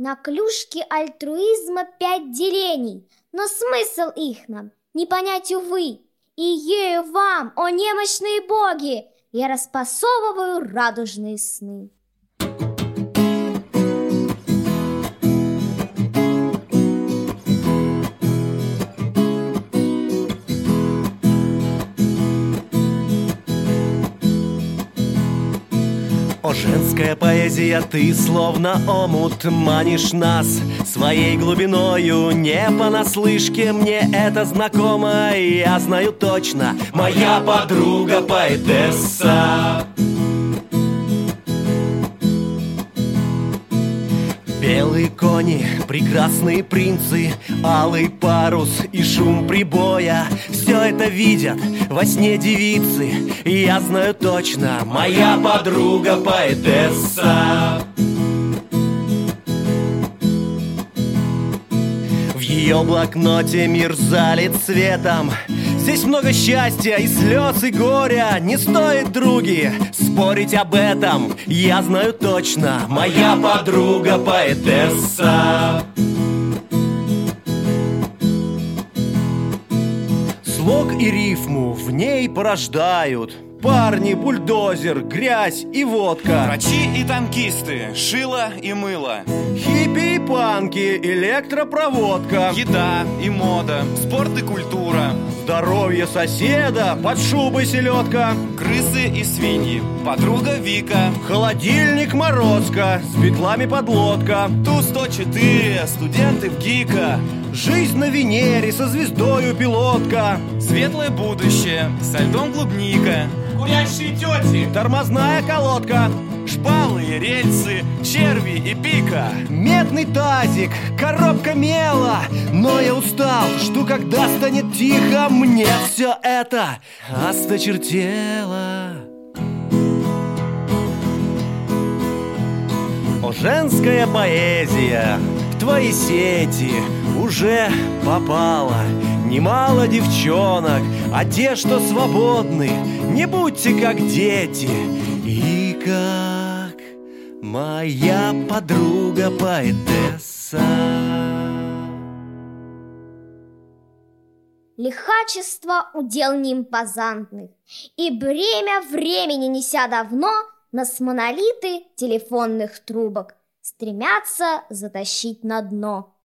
На клюшке альтруизма 5 делений, но смысл их нам не понять, увы. И ею вам, о немощные боги, я распасовываю радужные сны. О, женская поэзия, ты словно омут манишь нас своей глубиною. Не понаслышке мне это знакомо, я знаю точно, моя подруга поэтесса. Белые кони, прекрасные принцы, алый парус и шум прибоя. Все это видят во сне девицы, и я знаю точно, моя подруга поэтесса. В ее блокноте мир залит светом. Здесь много счастья и слез, и горя. Не стоит, други, спорить об этом. Я знаю точно, моя подруга поэтесса. Слог и рифму в ней порождают парни, бульдозер, грязь и водка. Врачи и танкисты, шило и мыло. Хиппи и панки, электропроводка. Еда и мода, спорт и культура. Здоровье соседа, под шубой селедка. Крысы и свиньи, подруга Вика. Холодильник Морозко, с бетлами подлодка. Ту-104, студенты в ГИКа. Жизнь на Венере со звездою пилотка. Светлое будущее, со льдом клубника. Курящие тети, Тормозная колодка. шпалы и рельсы, черви и пика. Медный тазик, коробка мела. Но я устал, жду, когда станет тихо. Мне все это осточертело. О, женская поэзия, в твои сети уже попало немало девчонок, а те, что свободны, не будьте как дети. И как моя подруга поэтесса. Лихачество удел неимпозантных, и бремя времени неся давно, нас монолиты телефонных трубок стремятся затащить на дно.